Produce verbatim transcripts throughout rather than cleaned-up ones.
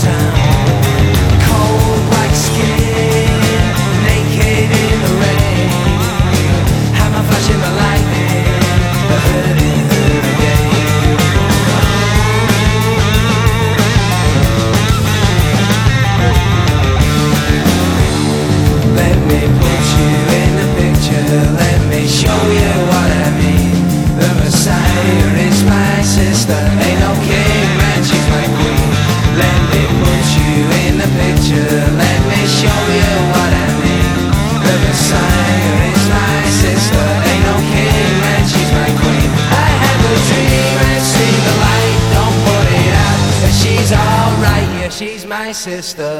town. Cold like skin, naked in the rain. Hammer flashing the lightning, the hurting hurt again. Let me put you in the picture, let me show you what I mean. The Messiah is my sister, ain't no king, man, she's my queen. Let me put you in the picture, let me show you what I mean. The Messiah is my sister, ain't no king, man, she's my queen. I have a dream and see the light, don't put it out. She's alright, yeah, she's my sister.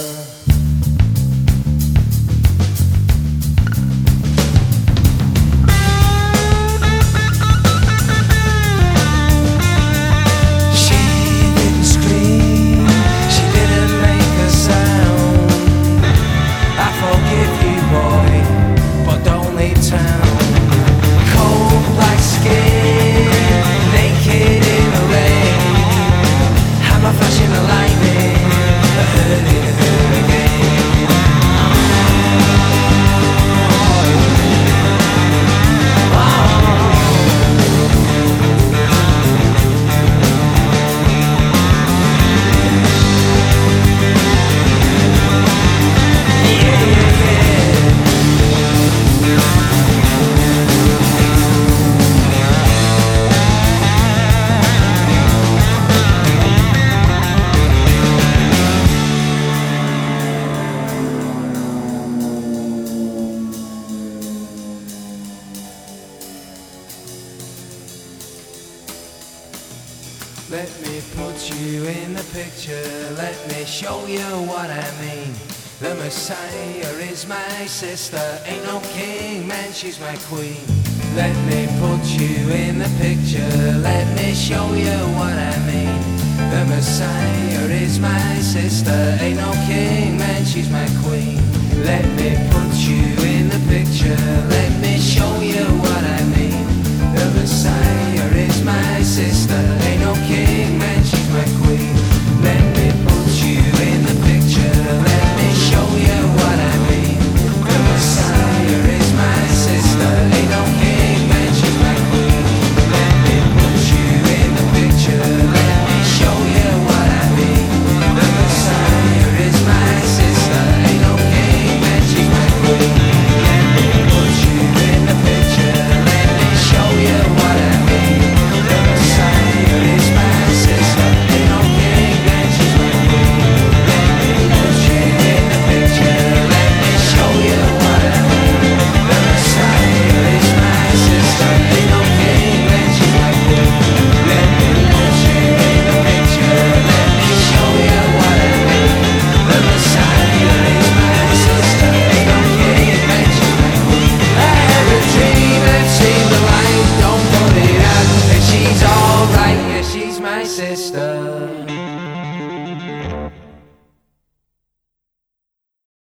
Let me put you in the picture, let me show you what I mean. The Messiah is my sister, ain't no king, man, she's my queen. Let me put you in the picture, let me show you what I mean. The Messiah is my sister, ain't no king, man, she's my queen. Let me put you in the picture, let